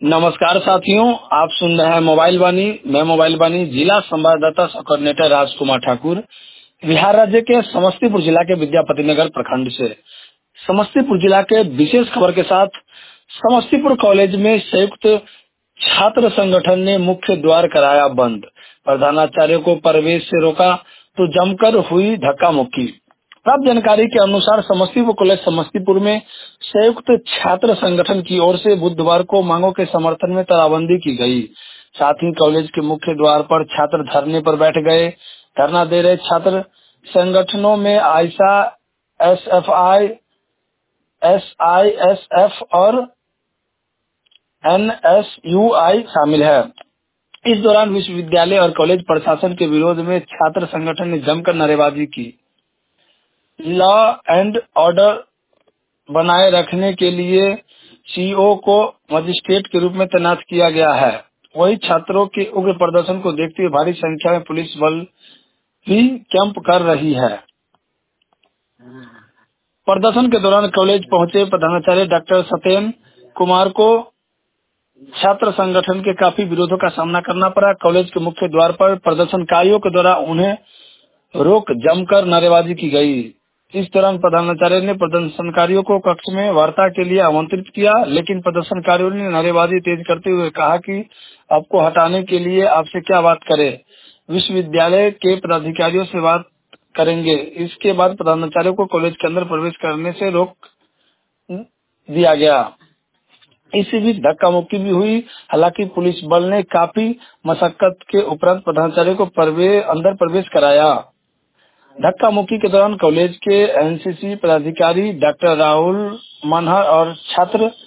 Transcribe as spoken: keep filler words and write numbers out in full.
नमस्कार साथियों, आप सुन रहे हैं मोबाइल वाणी। मैं मोबाइल वाणी जिला संवाददाता सह कोऑर्डिनेटर राजकुमार ठाकुर, बिहार राज्य के समस्तीपुर जिला के विद्यापति नगर प्रखंड से। समस्तीपुर जिला के विशेष खबर के साथ समस्तीपुर कॉलेज में संयुक्त छात्र संगठन ने मुख्य द्वार कराया बंद। प्रधानाचार्य को प्रवेश से रोका तो जमकर हुई धक्का मुक्की। प्राप्त जानकारी के अनुसार समस्तीपुर कॉलेज समस्तीपुर में संयुक्त छात्र संगठन की ओर से बुधवार को मांगों के समर्थन में तालाबंदी की गई। साथ ही कॉलेज के मुख्य द्वार पर छात्र धरने पर बैठ गए। धरना दे रहे छात्र संगठनों में AISA, S F I, S I S F और एन एस यू आई शामिल है। इस दौरान विश्वविद्यालय और कॉलेज प्रशासन के विरोध में छात्र संगठन ने जमकर नारेबाजी की। लॉ एंड ऑर्डर बनाए रखने के लिए सीओ को मजिस्ट्रेट के रूप में तैनात किया गया है। वही छात्रों के उग्र प्रदर्शन को देखते हुए भारी संख्या में पुलिस बल भी कैंप कर रही है। प्रदर्शन के दौरान कॉलेज पहुंचे प्रधानाचार्य डॉक्टर सत्येंद्र कुमार को छात्र संगठन के काफी विरोधों का सामना करना पड़ा। कॉलेज के मुख्य द्वार पर प्रदर्शनकारियों के द्वारा उन्हें रोक जमकर नारेबाजी की गई। इस दौरान प्रधानाचार्य ने प्रदर्शनकारियों को कक्ष में वार्ता के लिए आमंत्रित किया, लेकिन प्रदर्शनकारियों ने नारेबाजी तेज करते हुए कहा कि आपको हटाने के लिए आपसे क्या बात करें, विश्वविद्यालय के पदाधिकारियों से बात करेंगे। इसके बाद प्रधानाचार्य को कॉलेज के अंदर प्रवेश करने से रोक दिया गया। इसी बीच धक्का मुक्की भी हुई। हालांकि पुलिस बल ने काफी मशक्कत के उपरांत प्रधानाचार्य को प्रवेश अंदर प्रवेश कराया। धक्का मुक्की के दौरान कॉलेज के एन सी सी पदाधिकारी डॉक्टर राहुल मनहर और छात्र